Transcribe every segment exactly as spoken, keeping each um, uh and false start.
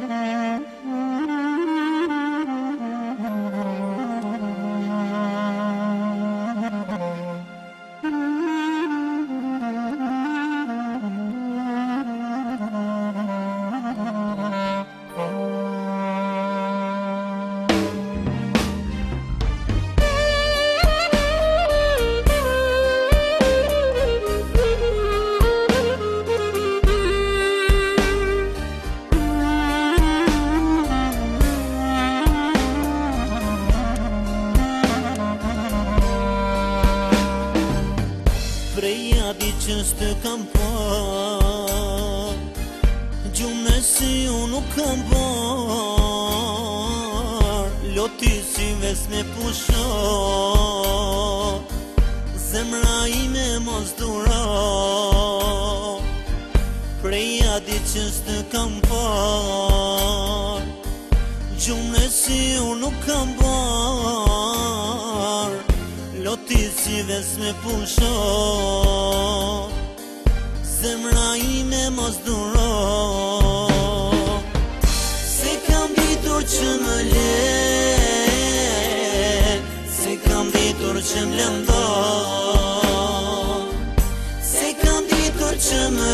Që s'të kam par, gjume si unë nuk kam par, loti si ves me pusha, zemra ime mos dura. Preja di që s'të kam par, gjume si unë nuk kam par, loti si ves me pusha, zemra ime mos duro. Se kam ditur që më len, se kam ditur që më lëndo, se kam ditur që më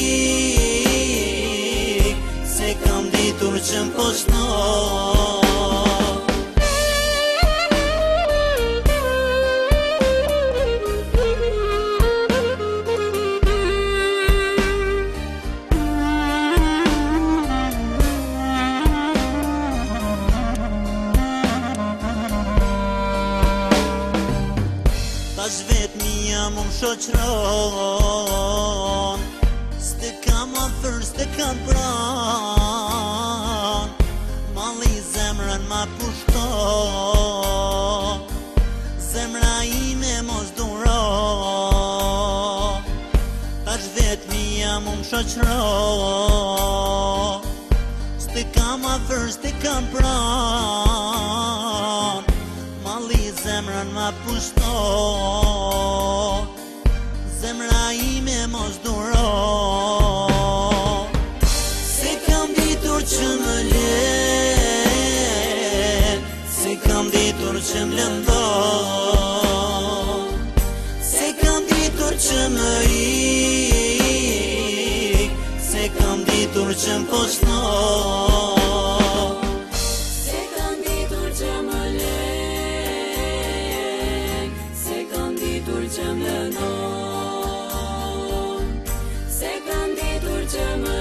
ik, se kam ditur që më poshto. Tash vet mija mu më shoqron, s'te kam afër, s'te kam pran, malli zemrën ma pushton, zemra ime mos duro. Tash vet mija mu më shoqron, s'te kam afër, s'te kam pran, malli zemrën ma pushton, zemra ime mos duro. Se kam ditur që më len, se kam ditur që më lëndo, se kam ditur që më ik, se kam ditur që më poshto. Që më lëndon, se kam ditur që më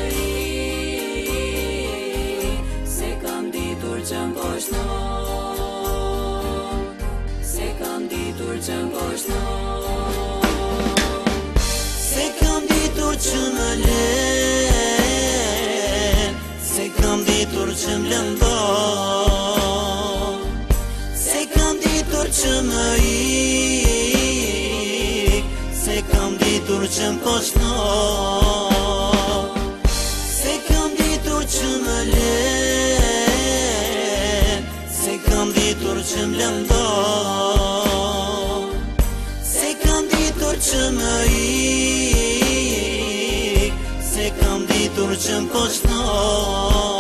ik, se kam ditur që më poshton, se kam ditur që më poshton. Se kam ditur që më len, se kam ditur që më lëndon, se kam ditur që më ik, se kam ditur që më poshto. Se kam ditur që më len, se kam ditur që më lëndo, se kam ditur që më ik, se kam ditur që më poshto.